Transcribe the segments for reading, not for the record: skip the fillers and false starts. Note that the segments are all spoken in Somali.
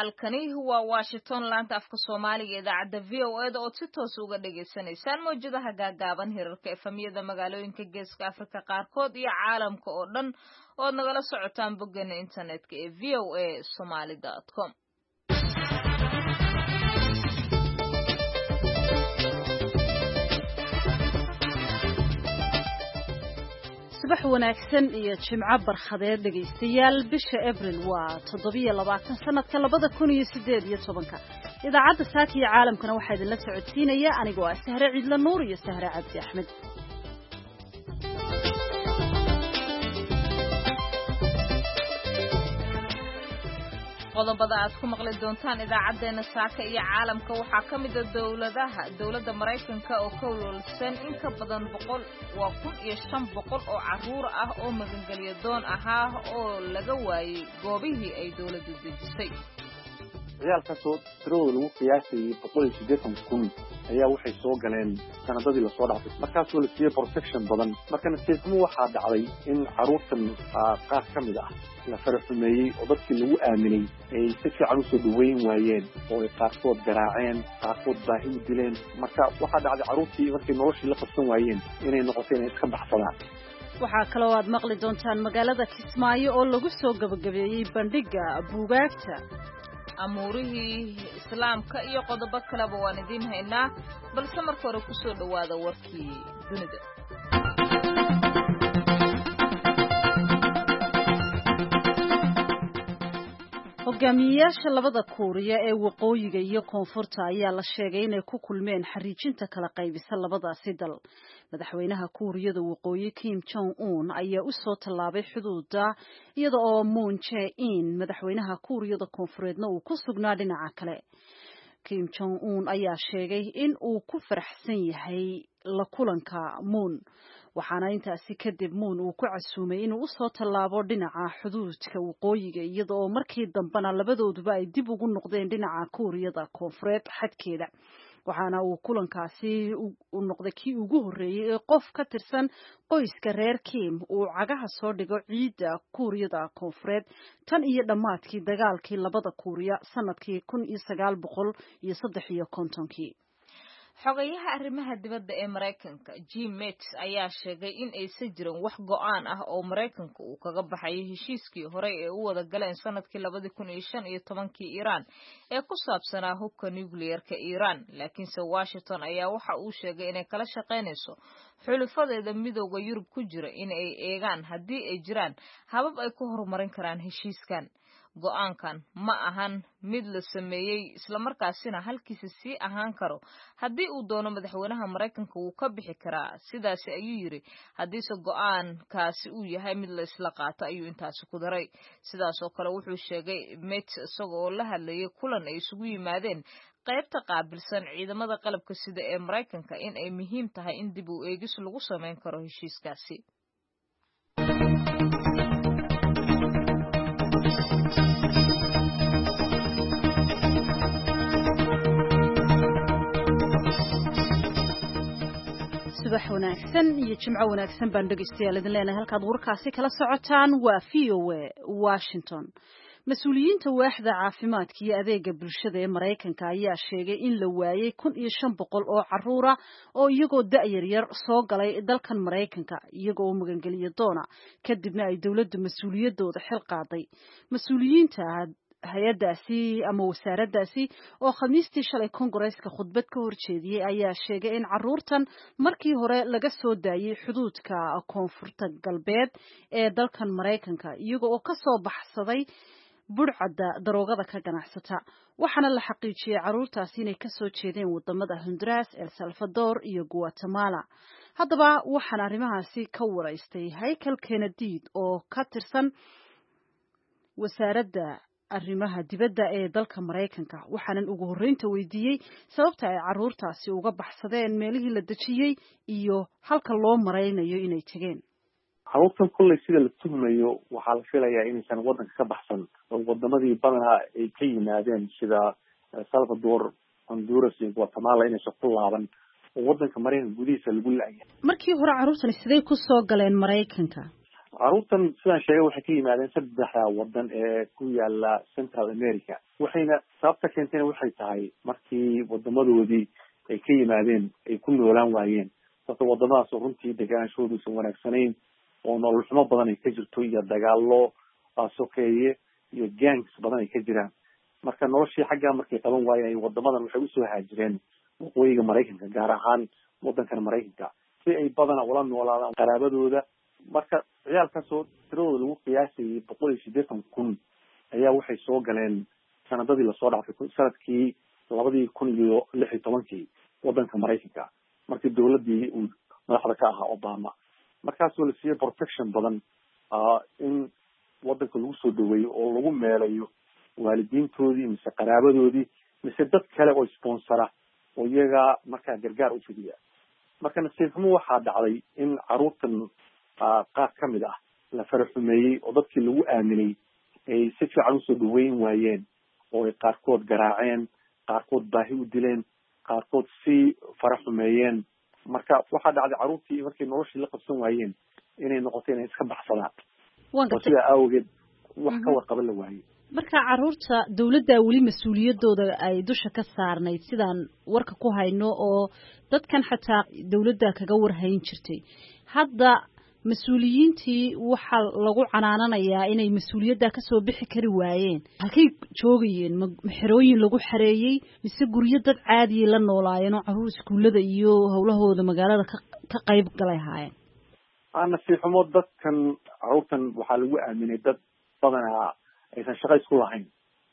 halkani waa Washington laanta afka Soomaaliga idaacada VOA oo si toos uga dhageysanaysaan mowjadaha gaagaaban hirarka efamiyada magaalooyinka Geeska Afrika qaarkood iyo caalamka oo dhan oo nagala socotaan boggeena internetka ee voasomali.com. subax wanaagsan iyo jimco barxadeed dhageystayaal bisha April waa 27 sanadka 2018 idaacadda saaka iyo caalamkana waxaa idin la socodsiinaya anigoo ah Sahre Ciidla Nuur iyo Sahre Cabdi Axmed. qodobada aad ku maqli doontaan idaacadeena saaka iyo caalamka waxaa ka mid ah dawladda Mareykanka oo ka walwalsan in ka badan 1,500 oo caruur ah oo magangeliyo doon ahaa oo laga waayay goobihii ay dawladdu dejisay. ciyaalkaasoo tiradooda lagu qiyaasayay 180,000 ayaa waxay soo galeen sanadadii la soo dhaafay markaasoo la siiyey protection badan marka nasiibkuma waxaa dhacday in caruurtan qaar ka mid ah la faraxumeeyey oo dadkii lagu aaminay ay si fiican usoo dhaweyn waayeen oo ay qaarkood garaaceen qaarkood baahi u dileen marka waxaa dhacday caruurtii markay noloshii la qabsan waayeen inay noqoto inay iska baxsadaan. waxaa kaloo aad maqli doontaan magaalada Kismaayo oo lagu soo gabagabeeyey bandhiga buugaagta amuurihii islaamka iyo qodobo kaleba waan idin haynaa balse marka hore ku soo dhawaada warkii dunida. hogaamiyayaasha labada Kuuriya ee waqooyiga iyo koonfurta ayaa la sheegay inay ku kulmeen xariijinta kala qaybisa labadaasi dal. madaxweynaha Kuuriyada waqooyi Kim Jong-un ayaa u soo tallaabay xuduuda iyada oo Moon Jae-in madaxweynaha Kuuriyada koonfureedna uu ku sugnaa dhinaca kale. Kim Jong-un ayaa sheegay in uu ku faraxsan yahay la kulanka Moon waxaana intaasi kadib Moon uu ku casuumay inuu u soo tallaabo dhinaca xuduudka waqooyiga iyada oo markii dambena labadooduba ay dib ugu noqdeen dhinaca Kuuriyada koonfureed xadkeeda. waxaana uu kulankaasi u noqday kii ugu horeeyay ee qof ka tirsan qoyska reer Kim uu cagaha soo dhigo ciidda Kuuriyada koonfureed tan iyo dhammaadkii dagaalkii labada Kuuriya sanadkii 1953. xogayaha arrimaha dibadda ee Mareykanka Jim Mattis ayaa sheegay in aysan jirin wax go'aan ah oo Mareykanka uu kaga baxay heshiiskii hore ee u wada galeen sanadkii 2015 Iran ee ku saabsanaa hubka nuclear-ka Iran laakiinse Washington ayaa waxa uu sheegay inay kala shaqeynayso xulufadeeda midowga Yurub ku jira in ay eegaan haddii ay jiraan habab ay ku horumarin karaan heshiiskan. go'aankan ma ahan mid la sameeyay isla markaasina halkiisa sii ahaan karo haddii uu doono madaxweynaha Mareykanka uu ka bixi karaa sidaas ayuu yiri haddiise go'aankaasi uu yahay mid la isla qaato ayuu intaasi ku daray. sidaas oo kale wuxuu sheegay Mattis isagoo la hadlayay kulan ay isugu yimaadeen qaybta qaabilsan ciidamada qalabka sida ee Mareykanka in ay muhiim tahay in dib u eegis lagu sameyn karo heshiiskaasi. subax wanaagsan iyo jimco wanaagsan baan dhageystayaal idin leenahay halkaad warkaasi kala socotaan waa VOA Washington. mas-uuliyiinta waaxda caafimaadka iyo adeega bulshada ee Mareykanka ayaa sheegay in la waayay 1,500 oo caruura oo iyagoo da'yar yar soo galay dalkan Mareykanka iyagoo magangeliyo doona kadibna ay dawladdu mas-uuliyadooda xil qaaday. mas-uuliyiinta hay'adaasi ama wasaaraddaasi oo khamiistii shalay Kongareeska khudbad ka horjeediyay ayaa sheegay in caruurtan markii hore laga soo daayay xuduudka koonfurta galbeed ee dalkan Mareykanka iyaga oo ka soo baxsaday burcadda daroogada ka ganacsata waxaana la xaqiijiyay caruurtaasi inay ka soo jeedeen wadamada Honduras, El Salvador iyo Guatemala. haddaba waxaan arrimahaasi ka waraystay Haykal Kennedy oo ka tirsan wasaaradda arrimaha dibadda ee dalka Mareykanka waxaanan ugu horeynta weydiiyey sababta ay caruurtaasi uga baxsadeen meelihii la dejiyay iyo halka loo mareynayo inay tageen. caruurtan kulley sida la tuhmayo waxaa la filayaa inaysan waddanka ka baxsan oo wadamadii badanaa ay ka yimaadeen sida El Salvador, Honduras iyo Guatemala inaysan ku laaban oo waddanka Mareykanka gudihiisa lagu la'yahay. markii hore caruurtani sidee ku soo galeen Mareykanka? caruurtan sidaan sheegay waxay ka yimaadeen 3 wadan ee ku yaala Central America waxayna sababta keentayna waxay tahay markii wadamadoodii ay ka yimaadeen ay ku noolaan waayeen sababta wadamadaas runtii deegaanshoodu si wanaagsaneyn oo nolol xumo badan ay ka jirto iyo dagaallo sokeeye iyo gangs badan ay ka jiraan marka noloshii xagga markay qaban waayeen wadamadan waxay u soo haajireen waqooyiga Mareykanka gaar ahaan wadankan Mareykanka si ay badan ula noolaadaan qaraabadooda marka ciyaalkaasoo tiradooda lagu qiyaasay 180,000 ayaa waxay soo galeen sanadadii lasoo dhaafay sanadkii 2016 wadanka Mareykanka markii dawladii uu madaxda ka ahaa Obama markaasoo la siiyay protection badan in wadanka lagu soo dhaweeyo oo lagu meelayo waalidiintoodii mise qaraabadoodii mise dad kale oo sponsora oo iyaga markaa gargaar u fidiya marka nasiibxumo waxaa dhacday in caruurtan qaar ka mid ah la faraxumeeyey oo dadkii lagu aaminay ay si fiican usoo dhaweyn waayeen oo ay qaarkood garaaceen qaarkood baahi u dileen qaarkood si faraxumeeyeen marka waxaa dhacday caruurtii markay noloshii la qabsan waayeen inay noqoto inay iska baxsadaan oo sidaa awgeed wax ka warqaban la waayey marka caruurta dawladda weli mas'uuliyadooda ay dusha ka saarnayd sidaan warka ku hayno oo dadkan xataa dawladda kaga warhayn jirtay hadda mas'uuliyiintii waxa lagu canaananayaa inay mas'uuliyadda ka soo bixi kari waayeen halkay joogayeen xerooyin lagu xareeyay mise guryo dad caadi la noolaayeen oo caruur iskuulada iyo hawlahooda magaalada ka qayb galay haayeen nasiixumo dadkan caruurtan waxaa lagu aaminay dad badanaa aysan shaqo isku lahayn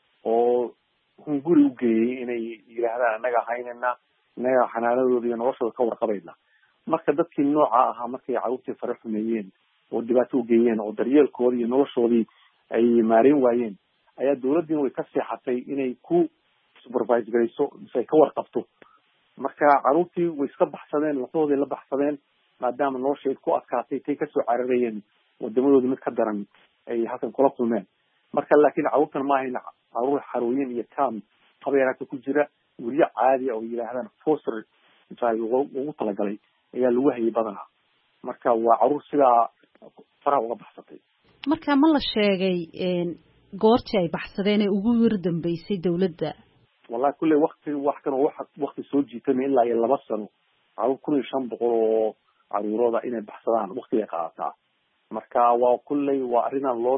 oo hunguri u geeyey inay yidhaahdaan annaga haynana innaga xanaanadooda iyo noloshooda ka warqabayna marka dadkii nooca ahaa markay caruurtii fara xumeeyeen oo dhibaato u geeyeen oo daryeelkoodii iyo noloshoodii ay maareen waayeen ayaa dawladdiina way ka seexatay inay ku supervise garayso mise ay ka warqabto marka caruurtii way iska baxsadeen laftooday la baxsadeen maadaama nolosheed ku adkaatay tay kasoo cararayeen wadamadoodii mid ka daran ay halkan kula kulmeen marka laakiin caruurtan ma ahayn caruur xarooyin iyo tam qabeeraadka ku jira guryo caadi oo yidhaahdaan foster ugu talagalay ayaa lagu hayay badanaa marka waa caruur sidaa faraha uga baxsatay marka ma la sheegay goortii ay baxsadeen ee ugu yar dambeysay dawladda wallahi kulley wax kan oo waqti soo jiitay ilaa iyo 2 sano caruur 1,500 oo caruurooda inay baxsadaan waqti ay qaadataa marka waa kulley waa arrinaan loo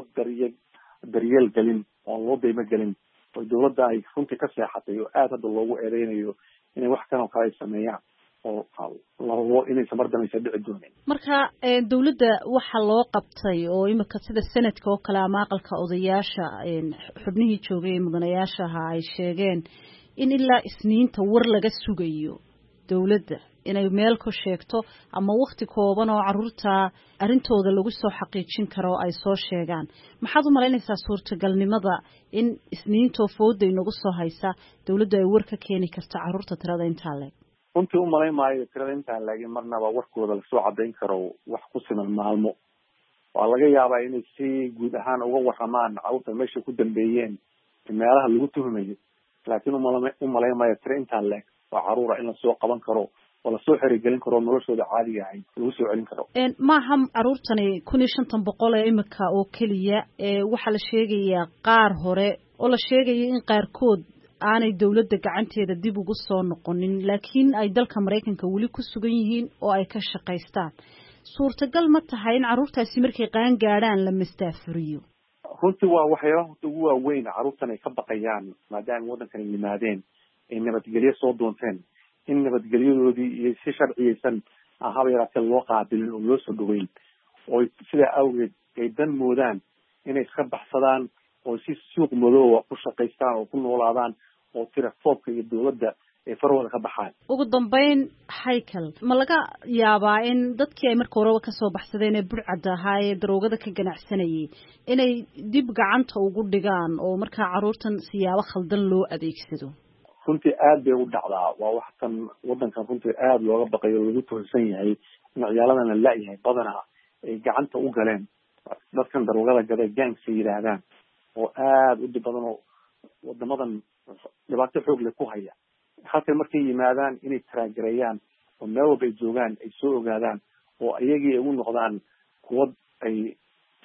daryeel gelin oo loo deymo gelin oo dawladda ay runtii ka seexatay oo aad hadda loogu eedeynayo inay wax kan oo kale ay sameeyaan oo labo inaysan mar dambe dhici doonin marka dawladda waxa loo qabtay oo imika sida sanadka oo kale ama aqalka odayaasha xubnihii joogay mudanayaasha ahaa ay sheegeen in ilaa isniinta war laga sugayo dawladda inay meel ku sheegto ama waqti kooban oo caruurta arintooda lagu soo xaqiijin karo ay soo sheegaan maxaad u malaynaysaa suurtagalnimada in isniintoo fooday nagu soo haysa dawladda ay war ka keeni karto caruurta tirada intaa leeg runtii u malayn maayo tirada intaa leeg marnaba warkooda lasoo cadayn karo wax ku siman maalmo waa laga yaabaa inay si guud ahaan uga waramaan caruurta meesha ku dambeeyeen meelaha lagu tuhumayo laakiin u malayn maayo tira intaa leeg waa caruura in lasoo qaban karo oo lasoo xirigelin karo noloshooda caadiga ahayd lagu soo celin karo maaha caruurtani 1,500 ee imika oo keliya waxaa la sheegayaa qaar hore oo la sheegaya in qaarkood aanay dawladda gacanteeda dib ugu soo noqonin laakiin ay dalka Mareykanka weli ku sugan yihiin oo ay ka shaqaystaan suurtagal ma tahay in caruurtaasi markay qaan gaadhaan la mastaafuriyo runtii waa waxyaalaha ugu waaweyn caruurtan ay ka baqayaan maadaama waddankan ay yimaadeen ay nabadgelyo soo doonteen in nabadgelyadoodii iyo si sharciyeysan haba yaraatee loo qaabilin oo loo soo dhaweyn oo sidaa awgeed ay dan moodaan inay iska baxsadaan oo si suuq madooba ku shaqaystaan oo ku noolaadaan oo tirafoobka iyo dawladda ay farwada ka baxaan ugu dambeyn Haykal ma laga yaabaa in dadkii ay marka horeba kasoo baxsadeen ee burcadda ahaa ee daroogada ka ganacsanayay inay dib gacanta ugu dhigaan oo markaa caruurtan siyaabo khaldan loo adeegsado runtii aad bay u dhacdaa waa wax kan waddankan runtii aad looga baqayo lagu tuhunsan yahay in ciyaaladan la la'yahay badanaa ay gacanta u galeen dadkan daroogada gada gangs yidhaahdaan oo aad u dhib badan oo wadamadan dhibaato xoog leh ku haya halkan markay yimaadaan inay taraagareeyaan oo meel walba ay joogaan ay soo ogaadaan oo iyagii ay u noqdaan kuwa ay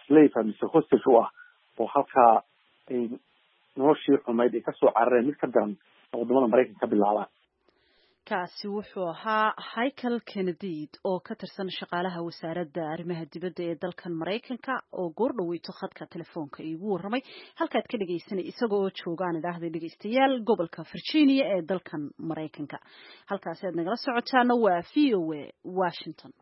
slave mise hostage u ah oo halkaa ay noloshii xumayd ay kasoo carareen mid ka daran wadamada maraykanka ka bilaabaan. kaasi wuxuu ahaa Michael Kennedy oo ka tirsan shaqaalaha wasaaradda arrimaha dibadda ee dalkan Mareykanka oo goor dhaweyto khadka telefoonka iigu warramay halkaad ka dhageysanay isagoo joogaan idhaahday dhageystayaal gobolka Virginia ee dalkan Mareykanka. halkaas aad nagala socotaana waa VOA Washington.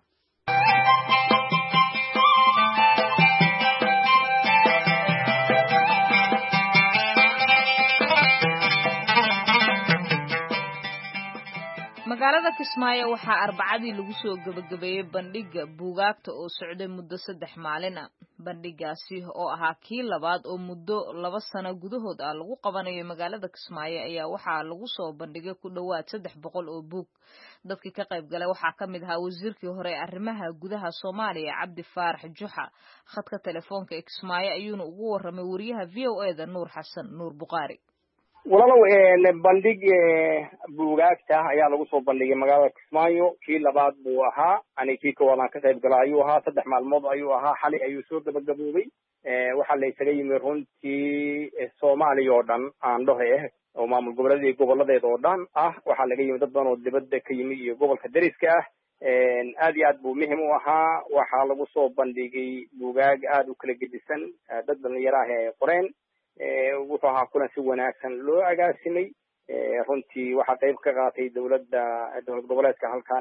magaalada Kismaayo waxaa Arbacadii lagu soo gabagabeeyay bandhiga buugaagta oo socday muddo 3 maalin ah. bandhigaasi oo ahaa kii labaad oo muddo 2 sano gudahood ah lagu qabanayo magaalada Kismaayo ayaa waxaa lagu soo bandhigay ku dhawaad 300 oo buug. dadkii ka qayb galay waxaa ka mid ahaa wasiirkii hore ee arrimaha gudaha Soomaaliya Cabdi Faarax Juxa. khadka telefoonka ee Kismaayo ayuuna ugu warramay wariyaha VOA-da Nuur Xasan Nuur Buqaari. walaalow bandhig buugaagta ayaa lagu soo bandhigay magaalada Kismaayo kii labaad buu ahaa kii koowaad ka qayb galay ayuu ahaa 3 maalmood ayuu ahaa xalay ayuu soo gabagaboobay waxa la isaga yimid runtii Soomaaliya oo dhan aan dhahay oo maamul goboleedyo goboladeed oo dhan ah waxa laga yimid dad badan oo dibadda ka yimid iyo gobolka dariska ah aad iyo aad buu muhiim u ahaa waxa lagu soo bandhigay buugaag aad u kala gedisan dad dhalinyaro ah ay qoreen wuxuu ahaa kulan si wanaagsan loo agaasimay runtii waxa qayb ka qaatay dowlad goboleedka halkaan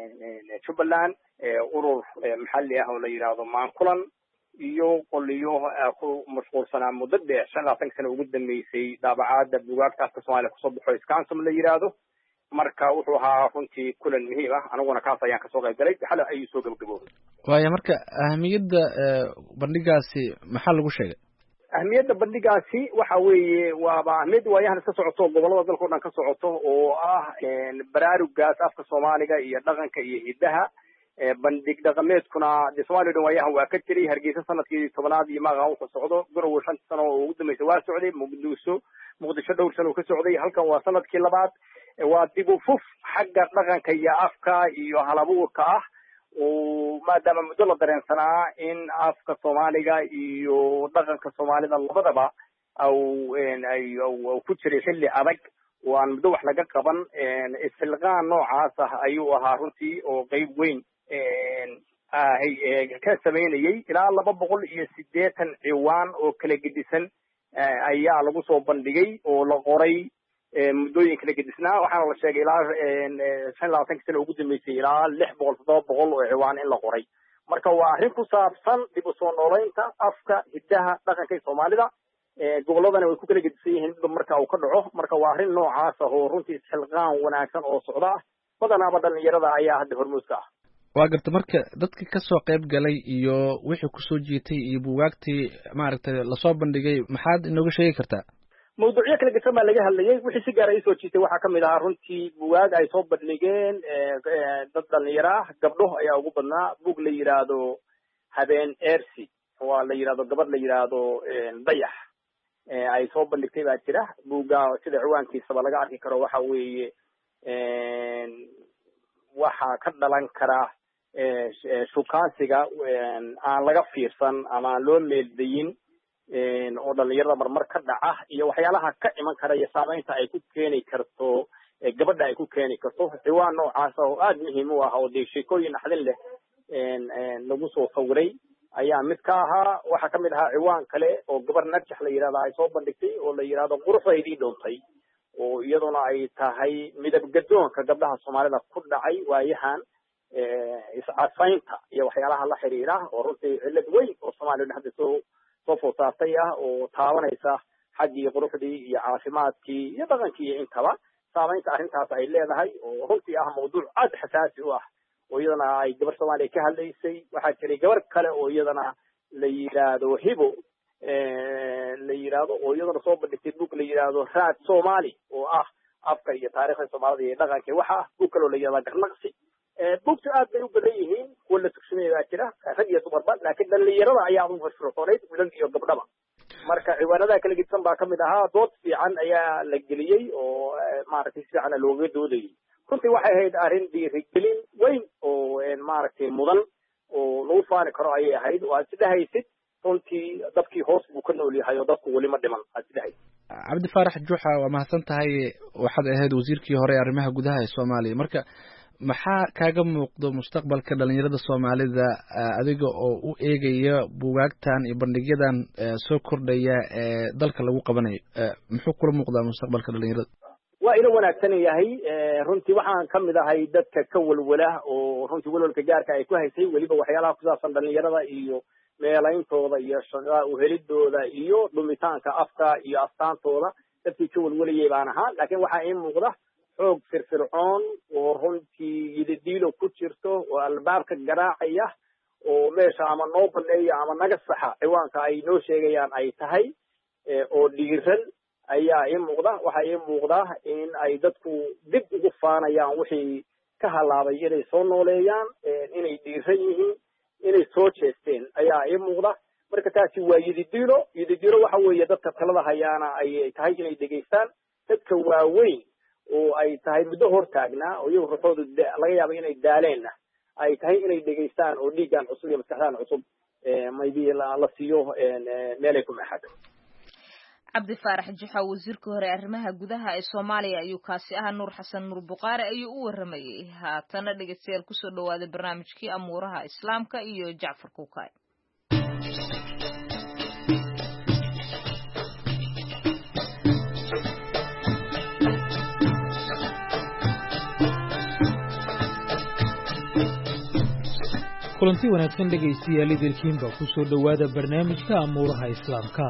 Jubbaland urur maxalli ah oo la yiraahdo Maankulan iyo qoliyo ku mashquulsanaa muddo 25 sano ugu dambeysay daabacaadda buugaagta afka Soomaaliya kusoo baxo iskaansom la yiraahdo marka wuxuu ahaa runtii kulan muhiim ah anaguna kaas ayaan kasoo qayb galay xalay ayuu soo gabagaboobay. waayo marka ahmiyadda bandhigaasi maxaa lagu sheegay? ahmiyadda bandhigaasi waxa weeye waaba ahmiyad waayahan iska socoto gobolada dalka oo dhan ka socoto oo ah baraarugaas afka Soomaaliga iyo dhaqanka iyo hidaha bandhig dhaqameedkuna Soomaaliya dhan waayahan waa ka jiray Hargeysa sanadkii 10aad iyo maaqa wuxuu socdo Garowe 5 sano oo ugu dambeysay waa socday Muqdisho dhowr sano ka socday halkan waa sanadkii labaad waa dib u fuf xagga dhaqanka iyo afka iyo halabuurka ah oo maadaama muddo la dareensanaa in afka Soomaaliga iyo dhaqanka Soomaalida labadaba ay ku jiray xilli adag oo aan muddo wax laga qaban isxilqaan noocaas ah ayuu ahaa runtii oo qayb weyn ka sameynayay ilaa 280 ciwaan oo kala gedisan ayaa lagu soo bandhigay oo la qoray muddooyin kala gedisnaa waxaana la sheegay ilaa 25 sano ugu dambeysay ilaa 600-700 oo ciwaan in la qoray marka waa arrin ku saabsan dib u soo noolaynta afka hidaha dhaqanka Soomaalida goboladana way ku kala gedisan yihiin marka uu ka dhaco marka waa arrin noocaas ah oo runtii xilqaan wanaagsan oo socda badanaaba dhalinyarada ayaa hadda hormuudka ah. waa garta marka dadka ka soo qayb galay iyo wixii ku soo jiitay iyo buugaagtii maaragtay la soo bandhigay maxaad inooga sheegi kartaa? mawduucyo kala gedsan baa laga hadlayay wixii si gaar ah soo jiitay waxaa kamid ahaa runtii buugaag ay soo bandhigeen dad dhalinyaro ah gabdho ayaa ugu badnaa buug la yiraahdo habeen eersi waa la yiraahdo gabadh la yiraahdo dayax ay soo bandhigtay baa jira buuga sida ciwaankiisa laga arki karo waxa weeye waxa ka dhalan kara shukaansiga aan laga fiirsan ama loo meeldayin oo dhalinyarada marmar ka dhaca iyo waxyaalaha ka iman kara iyo saameynta ay ku keeni karto gabadha ay ku keeni karto ciwaan noocaas oo aad muhiim u ah oo sheekooyin axdin leh lagu soo sawiray ayaa mid ka ahaa waxaa kamid ahaa ciwaan kale oo gabar najax la yiraahdo ay soo bandhigtay oo la yiraahdo quruxdeedii dhoontay oo iyaduna ay tahay midab gadoonka gabdhaha Soomaalida ku dhacay waayahan iscafaynta iyo waxyaalaha la xiriira oo runtii cillad weyn oo Soomaalida hadda soo foosaatay ah oo taabanaysa xaggii quruxdii iyo caafimaadkii iyo dhaqankii iyo intaba saameynta arrintaas ay leedahay oo runtii ah mawduuc aad xasaasi u ah oo iyadana ay gabar Soomaaliya ka hadlaysay waxaa jiray gabar kale oo iyadana la yiraahdo hibo la yiraahdo oo iyadana soo bandhigtay buug la yiraahdo raad Soomaali oo ah afka iyo taariikhda Soomaalida iyo dhaqanka waxa buug kale oo la yiraahdo garnaqsi buugta aad bay u badan yihiin wala tuksanayaa jira rag iyo dumarba laakiin dhalinyarada ayaa ugu firfircoonay wiilal iyo gabdhaba marka ciwaanada kala gidsan baa kamid ahaa dood fiican ayaa la geliyay oo maaragtay si fiican looga doodayay runtii waxay ahayd arrin dhiirigelin weyn oo maaragtay mudan oo lagu faani karo ayay ahayd oo aad sidahaysid runtii dadkii hoos buu ka nool yahay oo dadku weli ma dhiman asidahay. cabdi faarax juuxa waa mahadsan tahay. waxaad ahayd wasiirkii hore ee arrimaha gudaha ee Soomaaliya. marka maxaa kaaga muuqdo mustaqbalka dhalinyarada Soomaalida adiga oo u eegaya buugaagtan iyo bandhigyadan soo kordhaya ee dalka lagu qabanayo? muxuu kula muuqdaa mustaqbalka dhalinyarada? waa ila wanaagsan yahay. runtii waxaan ka mid ahay dadka ka walwala oo runtii walwalka gaarka ay ku haysay weliba waxyaalaha ku saabsan dhalinyarada iyo meelayntooda iyo shaqa u helidooda iyo dhumitaanka afka iyo astaantooda dadkii ka walwalayay baan ahaa. laakiin waxaa ii muuqda xoog firfircoon oo runtii yidadiilo ku jirto oo albaabka garaacaya oo meesha ama noo baneeya ama naga saxa ciwaanka ay noo sheegayaan ay tahay oo dhiiran ayaa ii muuqda. waxaa ii muuqda in ay dadku dib ugu faanayaan wixii ka halaabay inay soo nooleeyaan, inay dhiiran yihiin, inay soo jeesteen ayaa ii muuqda. marka taasi waa yidadiilo. yidadiilo waxa weeye dadka talada hayaana ay tahay inay dhegaystaan. dadka waaweyn oo ay tahay muddo hortaagnaa oo iyagu ruuxoodu laga yaabo inay daaleenna ay tahay inay dhegaystaan oo dhiiggan cusub iyo maskaxdan cusub maybe la siiyo meelay ku maxado. cabdi faarax juxa wasiirka hore arrimaha gudaha ee Soomaaliya ayuu kaasi ahaa. Nuur Xasan Nuur Buqaari ayuu u waramayay. haatana dhegeystayaal kusoo dhawaada barnaamijkii amuuraha islaamka iyo Jacfar Kuukay. kulanti wanaagsan dhegaystayaal idilkiinba ku soo dhawaada barnaamijka amuuraha islaamka.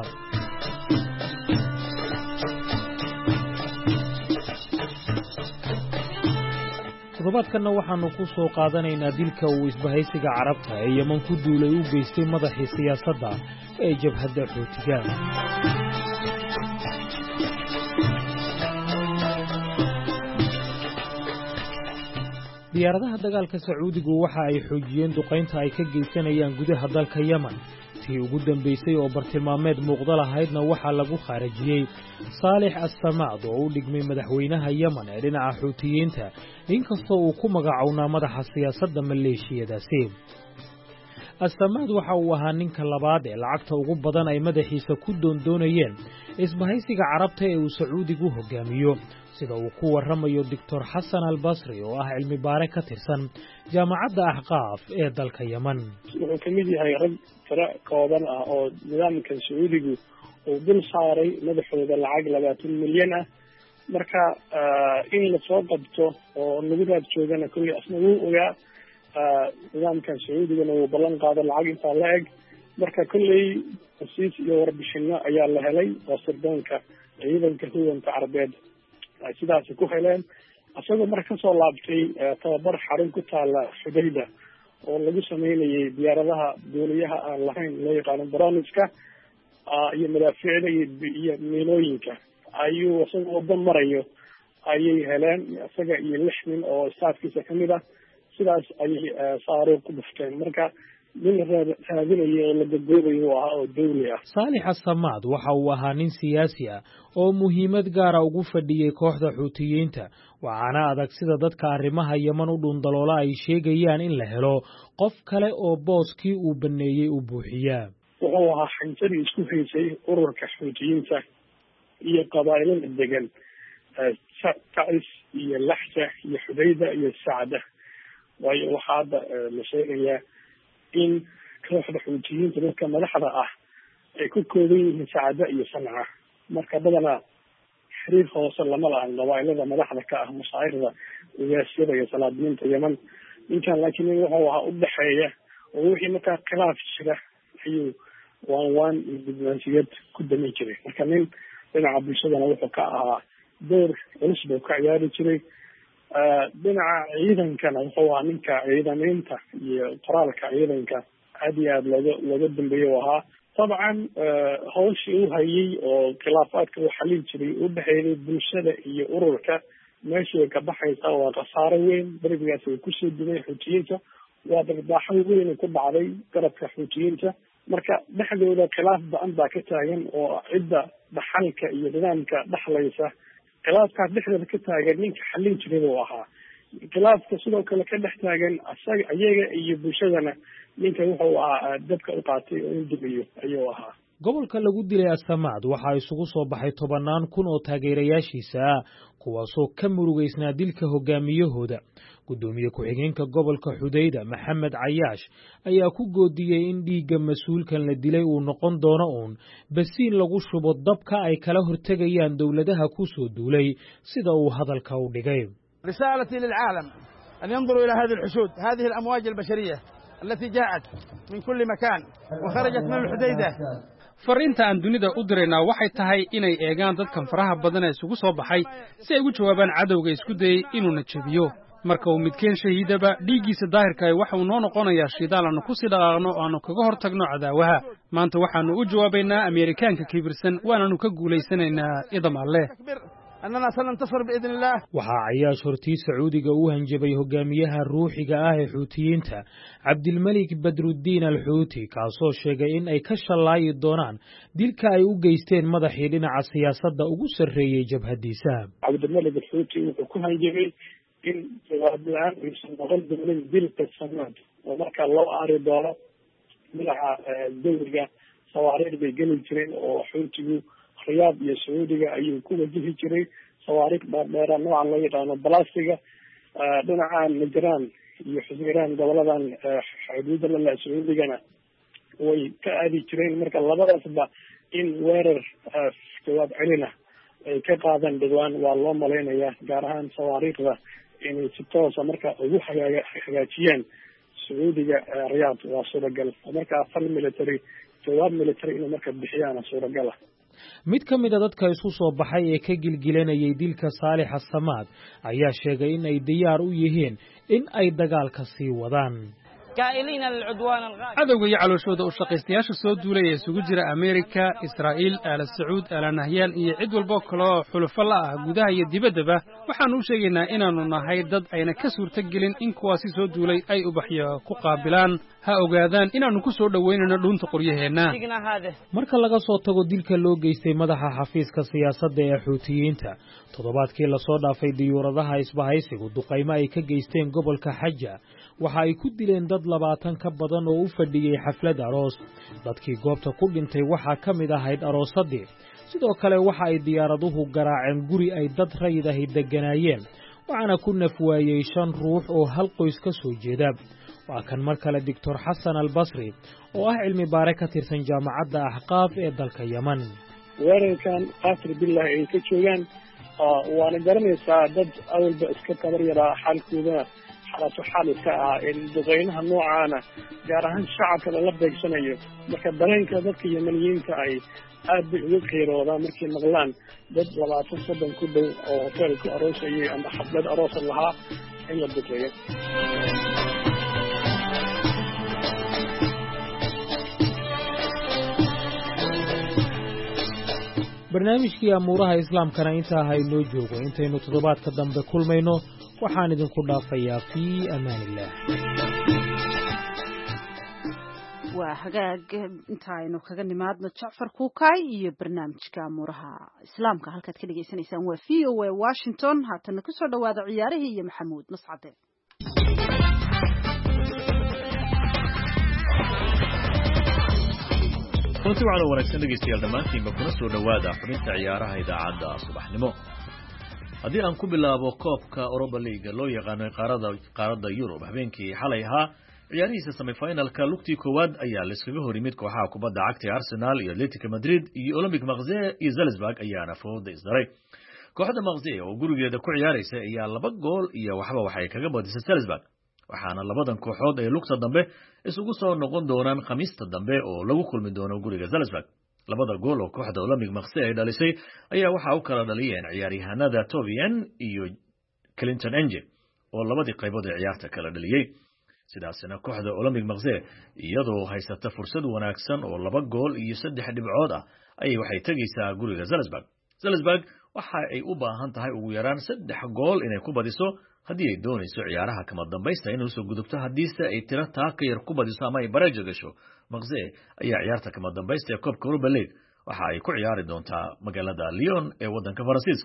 toddobaadkanna waxaanu ku soo qaadanaynaa dilka uu isbahaysiga carabta ee Yemen ku duulay u geystay madaxii siyaasadda ee jabhadda Xuutiga. diyaaradaha dagaalka Sacuudigu waxa ay xoojiyeen duqeynta ay ka geysanayaan gudaha dalka Yemen. tii ugu dambeysay oo bartilmaameed muuqda lahaydna waxaa lagu khaarajiyey Saalix As-Samaad oo u dhigmay madaxweynaha Yemen ee dhinaca Xuutiyiinta inkastoo uu ku magacawnaa madaxa siyaasadda maleeshiyadaasi. As-Samaad waxa uu ahaa ninka labaad ee lacagta ugu badan ay madaxiisa ku doondoonayeen isbahaysiga carabta ee uu Sacuudigu hogaamiyo, sida uu ku waramayo Dr. Xasan Al-Basri oo ah cilmi baare ka tirsan jaamacadda Ahqaaf ee dalka Yemen. wuxuu ka mid yahay rag tiro kooban ah oo nidaamka Sacuudigu uu dul saaray madaxooda lacag 20 milyan ah. marka in la soo qabto oo lagu raad joogana kulli asna wuu ogaa nidaamka Sacuudigana uu ballan qaado lacag inta la eg. marka kulli heshiis iyo warbixino ayaa la helay oo sirdoonka ciidanka huwanta Carabeed ay sidaas ku heleen. asagoo marka ka soo laabtay tababar xarun ku taala Xudayda oo lagu sameeyay diyaaradaha duuliyaha aan lahayn loo yaqaan droniska iyo madaafiicda iyo miinooyinka ayuu asagoo waddan marayo ayay heleen asaga iyo 6 nin oo staafkiisa kamid ah. sidaas ayay saaro ku dhufteen. marka nin raadinayo oo la gudboobayo oo dawli ah. Saalix As-Samaad waxa uu ahaa nin siyaasi ah oo muhiimad gaar ah ugu fadhiyay kooxda Xuutiyiinta, waxaana adag sida dadka arrimaha Yemen u dhundaloola ay sheegayaan in la helo qof kale oo booskii uu baneeyay u buuxiya. wuxuu ahaa xanjari isku haysay ururka Xuutiyiinta iyo qabaa'ilada degan Tacis iyo Laxja iyo Xudayda iyo Sacda. waayo waxaa la sheegayaa in kooxda Xuutiyiinta dadka madaxda ah ay ku kooban yihiin Sacda iyo Sanca. marka badana xiriir hoose lama lahan qabaa'ilada madaxda ka ah mashaayirda ugaasiyada iyo salaadiinta Yemen. ninkan laakiin wuxuu ahaa u dhaxeeya oo wixii markaa khilaaf jira ayuu waan diblomaasiyad ku dami jiray. marka nin dhinaca bulshadana wuxuu ka ahaa door culus buu ka ciyaari jiray. dhinaca ciidankana wuxuu ahaa ninka ciidamaynta iyo qoraalka ciidanka aad iyo aad looga dambeeyay ahaa. طبعا hawshii uu hayay oo khilaafaadka uu xalin jiray u dhaxeeyay bulshada iyo ururka meeshii ka baxaysa waa qasaaro weyn. barigaas uu ku soo dumay Xuutiyiinta waa dardaaxo weyn ku dhacday garabka Xuutiyiinta. marka dhexdooda khilaaf ba'an baa ka taagan oo cidda dhaxalka iyo nidaamka dhaxlaysa khilaafkaas dhexdooda ka taagan ninka xalin jiray uu ahaa. khilaafka sidoo kale ka dhex taagan iyaga iyo bulshadana ninka wuxuu ahaa dabka u qaatay oo in dumiyo ayuu ahaa. gobolka lagu dilay Asamaad waxaa isugu soo baxay 10 kun oo taageerayaashiisa ah kuwaasoo ka murugeysnaa dilka hogaamiyahooda. gudoomiye ku-xigeenka gobolka Xudayda Maxamed Cayaash ayaa ku goodiyay in dhiigga mas'uulkan la dilay uu noqon doono basiin lagu shubo dabka ay kala hortagayaan dawladaha ku soo duulay sida uu hadalka u dhigay. رسالتي للعالم أن ينظروا إلى هذه الحشود، هذه الأمواج البشرية التي جاءت من كل مكان وخرجت من الحديدة. fariinta aan dunida u diraynaa waxay tahay inay eegaan dadkan faraha badan ee isugu soo baxay si ay ugu jawaabaan cadowga isku dayay inuu na jabiyo. marka uu midkeen shahiidaba dhiiggiisa daahirka ah waxa uu noo noqonayaa shidaal aanu ku sii dhaqaaqno oo aanu kaga hortagno cadaawaha. maanta waxaanu u jawaabaynaa Ameerikaanka kibirsan waanaanu ka guulaysanaynaa idam alle. أننا سننتصر بإذن الله. waxaa Cayaash hortii Sacuudiga u hanjabay hogaamiyaha ruuxiga ah ee Xuutiyiinta Cabdilmalik Badruddin al-Xuuti kaasoo sheegay in ay ka shallaayi doonaan dilka ay u geysteen madaxii dhinaca siyaasadda ugu sarreeyay jabhadiisa. Cabdilmalik al-Xuuti wuxuu ku hanjabay in jawaab la'aan aysan noqon doonin dilka Samaad oo markaa loo aari doono madaxa dowliga sawaariikh bay geli jireen oo Xuutigu Riyaad iyo Sacuudiga ayuu ku wajihi jiray sawaariikh dheer noocan loo yaqaano balastiga dhinaca Najraan iyo Xusiraan goboladan xuduudda la Sacuudigana way ka aadi jireen. marka labadaasba in weerar jawaab celina ay ka qaadan dhawaan waa loo maleynayaa gaar ahaan sawaariikhda inay si toos ah marka ugu hagaajiyaan Sacuudiga Riyaad waa suuragal. marka fal military jawaab military inuu marka bixiyaan suuragal ah. mid ka mid ah dadka isku soo baxay ee ka gilgilanayay dilka Saalix Asamaad ayaa sheegay in ay diyaar u yihiin in ay dagaalka sii wadaan. cadowga iyo calooshooda u shaqaystayaasha soo duulay ee isugu jira Ameerika, Israa'iil, Aala Sacuud, Aala Nahyaan iyo cid walba kale oo xulufo la ah gudaha iyo dibaddaba waxaanu u sheegaynaa inaanu nahay dad ayna ka suurtagelin in kuwaasi soo duulay ay ubaxyo ku qaabilaan. ha ogaadaan inaanu ku soo dhaweynayno dhuunta qoryaheenna. marka laga soo tago dilka loo geystay madaxa xafiiska siyaasadda ee Xuutiyiinta toddobaadkii la soo dhaafay diyuuradaha isbahaysigu duqaymo ay ka geysteen gobolka Xaja waxa ay ku dileen dad 20 ka badan oo u fadhiyay xaflad aroos. dadkii goobta ku dhintay waxa ka mid ahayd aroosadii. sidoo kale waxa ay diyaaraduhu garaaceen guri ay dad rayid ah deganayeen waxaana ku nafwaayay 5 ruux oo hal qoys ka soo jeeda. waa kan mar kale Dr. Xasan al-Basri oo ah cilmi baare ka tirsan jaamacadda Ahqaaf ee dalka Yemen. weerarkan qasr billah ay ka joogaan waana garanaysaa dad awalba iska tabar yaraa xaalkooda xaalka ah in duqeynaha noocaana gaar ahaan shacabka la beegsanayo. marka dareenka dadka Yemeniyiinta ay aad bay uga qiiroodaan markay maqlaan dad 20-30 ku dhow oo hoteelka aroosayay ama xaflad aroos lahaa in la duqeeyo. barnaamijkii amuuraha islaamkana intaa haynoo joogo intaynu toddobaadka dambe kulmayno waxaan idinku dhaafayaa fii amaanillah. waa hagaag inta aynu kaga nimaadno Jacfar Kuukay iyo barnaamijka amuuraha islaamka halkaad ka dhageysanaysaan waa VOA Washington. haatana ku soo dhawaada ciyaarihii iyo Maxamuud Mascade. runtii waxaanu wanaagsan dhegeystayaal dhammaantiinba kuna soo dhowaada xubinta ciyaaraha idaacadda subaxnimo. haddii aan ku bilaabo koobka Europa League loo yaqaano qaaradda Yurub habeenkii xalay ahaa ciyaarihiisa semifinalka lugtii koowaad ayaa la iskaga hor yimid kooxaha kubadda cagta ee Arsenal iyo Atletico Madrid iyo Olympic Marseille iyo Salzburg ayaana fooda isdaray. kooxda Marseille oo gurigeeda ku ciyaaraysa ayaa 2 gool iyo waxba waxay kaga badisay Salzburg. waxaana labadan kooxood ay lugta dambe isugu soo noqon doonaan khamiista dambe oo lagu kulmi doono guriga Salzburg. labada gool oo kooxda Olympic Marseille ay dhalisay ayaa waxa uu kala dhaliyeen ciyaaryahanada Tobian iyo Clinton Enge oo labadii qaybood ee ciyaarta kala dhaliyay. sidaasina kooxda Olympic Marseille iyadoo haysata fursad wanaagsan oo 2 gool iyo 3 dhibcood ah ay waxay tagaysaa guriga Salzburg. Salzburg waxa ay u baahan tahay ugu yaraan 3 gool inay ku badiso haddii ay doonayso ciyaaraha kama dambaysta inay soo gudubto. haddiise ay tiro taa ka yar ku badiso ama ay bareejo gasho Marseille ayaa ciyaarta kama dambaysta ee koobka Europa League waxa ay ku ciyaari doontaa magaalada Lyon ee waddanka Faransiiska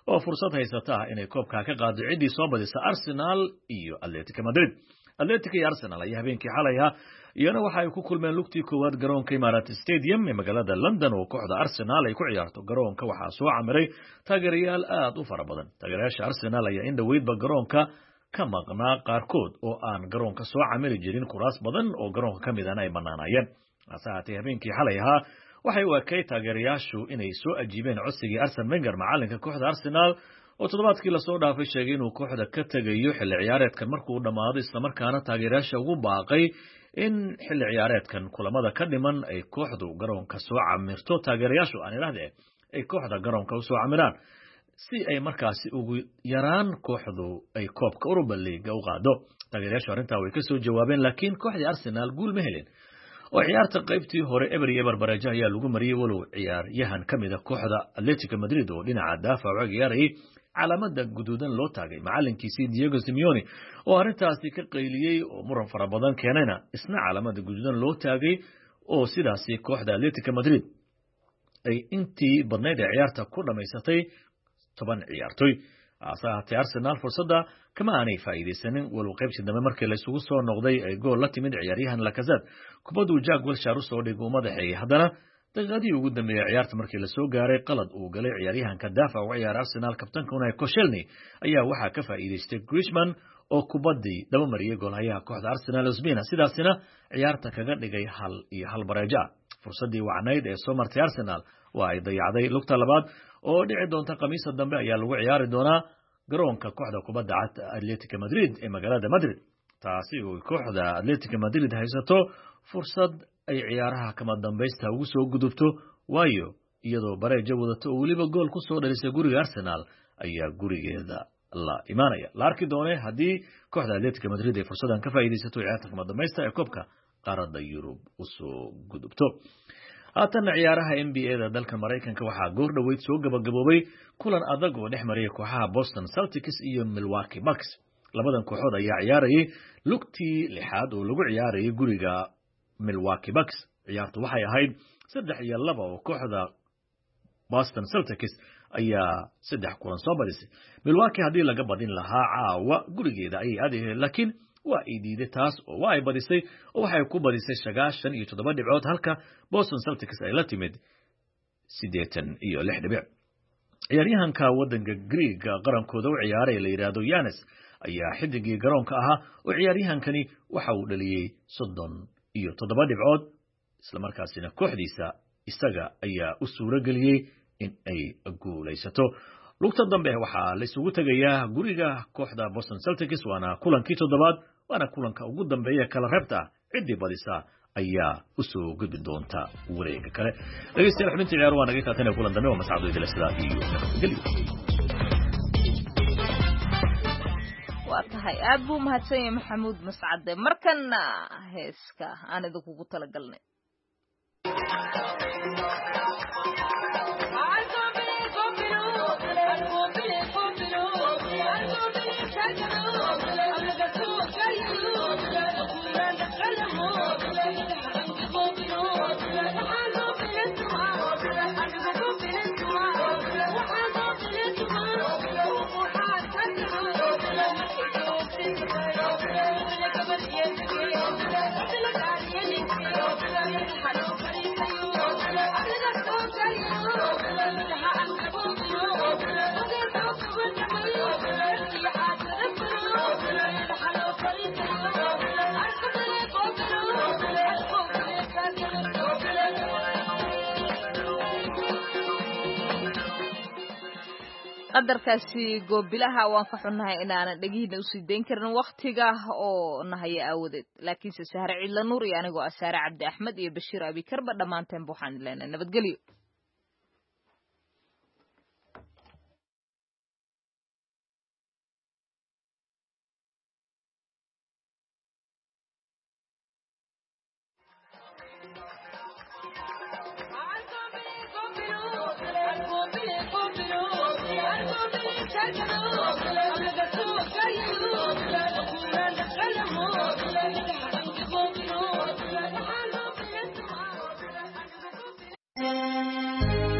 oo fursad haysata inay koobka ka qaado ciddii soo badisa Arsenal iyo Atletico Madrid. Atletico iyo Arsenal ayaa habeenkii xalay iyana waxa ay ku kulmeen lugtii koowaad garoonka Emirates Stadium ee magaalada London oo kooxda Arsenal ay ku ciyaarto. Garoonka waxaa soo camiray taageerayaal aad u fara badan. Taageerayaasha Arsenal ayaa in dhaweydba garoonka ka maqnaa qaarkood oo aan garoonka soo camiri jirin kuraas badan oo garoonka ka mid ah ay banaanayeen. hase haatee habeenkii xalay waxay u ekay taageerayaashu inay soo ajiibeen codsigii Arsene Wenger macalinka kooxda Arsenal oo toddobaadkii la soo dhaafay sheegay inuu kooxda ka tagayo xilli ciyaareedkan markuu dhamaado isla markaana taageerayaasha ugu baaqay in xilli ciyaareedkan kulamada ka dhiman ay kooxdu garoonka soo camirto taageerayaashu aan ilaahdee ay kooxda garoonka u soo camiraan si ay markaasi ugu yaraan kooxdu ay koobka Europa League u qaado. Taageerayaashu arrintaa way ka soo jawaabeen laakiin kooxda Arsenal guul ma helin oo ciyaarta qaybtii hore eber baraja ayaa lagu mariyay walow ciyaaryahan kamid ah kooxda Atletico Madrid oo dhinaca daafaca ciyaarayay calaamada guduudan loo taagay macalinkiisii Diego Simeone oo arrintaasi ka qayliyay oo muran fara badan keenayna isna calaamada guduudan loo taagay oo sidaasi kooxda Atletico Madrid ay intii badnayd ciyaarta ku dhameysatay 10 ciyaartoy. Asaxaabta Arsenal fursadda kama aanay faa'iideysanin walow qaybtii dambe markii la isugu soo noqday ay gool la timid ciyaaryahan Lacazette kubaddu Jack Wilshere u soo dhigay madaxay haddana daqiiqadii ugu dambeeyay ciyaarta markii la soo gaaray qalad uu galay ciyaaryahanka daafaca u ciyaar Arsenal kabtanka Unai Koscielny ayaa waxa ka faa'iideystay Griezmann oo kubaddii daba mariyay goolhayaha kooxda Arsenal Osimhen sidaasina ciyaarta kaga dhigay 1-1 bareejo. Fursaddii wacnayd ee soo martay Arsenal waa ay dayacday lugta labaad oo dhici doonta Khamiista dambe ayaa lagu ciyaari doonaa garoonka kooxda kubadda cagta Atletico Madrid ee magaalada Madrid. taasi oo kooxda Atletico Madrid haysato fursad ay ciyaaraha kama dambaysta ugu soo gudubto waayo iyadoo bareejo wadato oo waliba gool ku soo dhalisay guriga Arsenal ayaa gurigeeda la imaanaya. La arki doonay haddii kooxda Atletico Madrid ay fursadan ka faa'iideysato ciyaarta kama dambaysta ee koobka qaaradda Yurub u soo gudubto. haatan ciyaaraha NBA-da dalka Mareykanka waxaa goor dhaweyd soo gabagaboobay kulan adag oo dhex mariyay kooxaha Boston Celtics iyo Milwaukee Bucks. labadan kooxood ayaa ciyaarayay lugtii lixaad oo lagu ciyaarayay guriga Milwaukee Bucks. ciyaartu waxay ahayd 3-2 oo kooxda Boston Celtics ayaa 3 kulan soo badisay. Milwaukee hadii laga badin lahaa caawa gurigeeda ay aadayeen laakiin waa ay diiday taas oo waa ay badisay oo waxay ku badisay 97 dhibcood halka Boston Celtics ay la timid 86 dhibic. ciyaaryahanka wadanka Greek qarankooda u ciyaaray la yiraahdo Giannis ayaa xidigii garoonka ahaa oo ciyaaryahankani waxa uu dhaliyay 37 dhibcood isla markaasina kooxdiisa isaga ayaa u suura galiyay in ay guuleysato. lugta dambe waxaa la isugu tagayaa guriga kooxda Boston Celtics waana kulankii toddobaad waana kulanka ugu dambeeya kala reebta cidii badisa ayaa u soo gudbi doonta wareega kale. dhageystayaal xubintii ciyaar waa naga taatana kulan dambe oo mas'aado idil sidaa iyo waa tahay aad buu mahadsan yahay Maxamuud Mascade. markana heeska aan idinku tala galnay qadarkaasi goobilaha waan ka xunnahay inaanan dhagihiina u sii dayn karin waqtiga oo nahaya aawadeed laakiin Sahare Cidla Nuur iyo anigoo Asaare Cabdi Axmed iyo Bashiir Abi Karba dhamaanteen waxaan leenahay nabadgelyo. Go,